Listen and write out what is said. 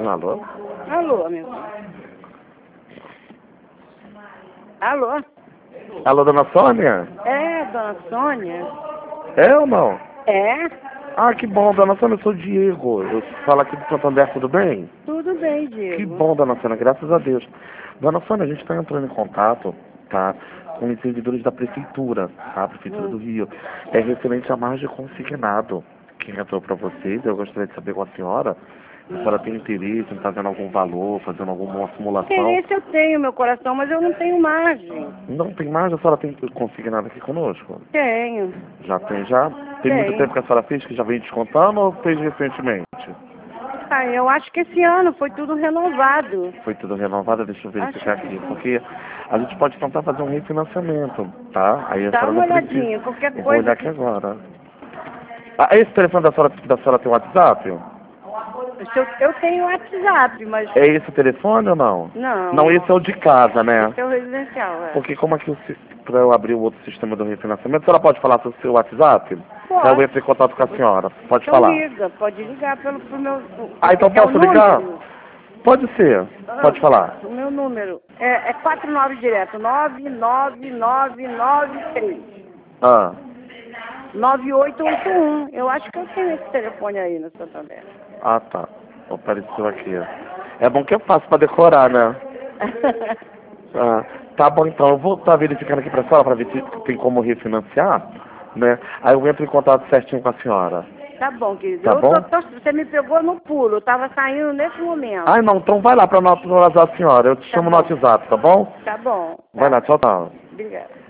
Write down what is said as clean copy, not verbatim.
Alô? Alô, meu filho. Alô? Alô, dona Sônia? É, dona Sônia? É ou não? É? Ah, que bom, dona Sônia, eu sou o Diego. Eu falo aqui do Santander, tudo bem? Tudo bem, Que Diego. bom, dona Sônia, graças a Deus. Dona Sônia, a gente está entrando em contato, tá, com os servidores da Prefeitura, tá, a Prefeitura do Rio. É referente a margem consignado que entrou para vocês. Eu gostaria de saber com a senhora se a senhora tem interesse em fazendo algum valor, fazendo alguma simulação. Interesse eu tenho, meu coração, mas eu não tenho margem. Não tem margem? A senhora tem consignado aqui conosco? Tenho. Já tem, já? Tem muito Tenho. tempo que a senhora fez que já vem descontando ou fez recentemente? Ah, eu acho que esse ano foi tudo renovado. Foi tudo renovado, deixa eu verificar Acho que aqui. sim. Porque a gente pode tentar fazer um refinanciamento, tá? Aí a Dá senhora uma não precisa. olhadinha, qualquer Eu vou coisa olhar aqui que... agora. Ah, esse telefone da senhora tem WhatsApp? Eu tenho WhatsApp, mas... É esse o telefone ou não? Não. Não, esse é o de casa, né? Esse é o residencial, é. Porque como aqui, para eu abrir o outro sistema do refinanciamento, a senhora pode falar sobre o seu WhatsApp? Pode. Eu entro em contato com a senhora. Pode Então falar. liga, pode ligar pro meu... Ah, então Quer o posso ligar? número? Pode ser. Pode falar. O meu número é 49 direto, 99993. Ah. 9881. Eu acho que eu tenho esse telefone aí no Santander. Ah, tá. Apareceu aqui. É bom que é fácil pra decorar, né? Ah, tá bom, então. Eu vou estar verificando aqui pra senhora pra ver se tem como refinanciar, né? Aí eu entro em contato certinho com a senhora. Tá bom, querido. Tá bom? Você me pegou no pulo. Eu tava saindo nesse momento. Ah, não. Então vai lá pra atualizar a senhora. Eu te Tá chamo no bom. WhatsApp, tá bom? Tá bom. Vai Tá. lá, tchau, tchau. Obrigada.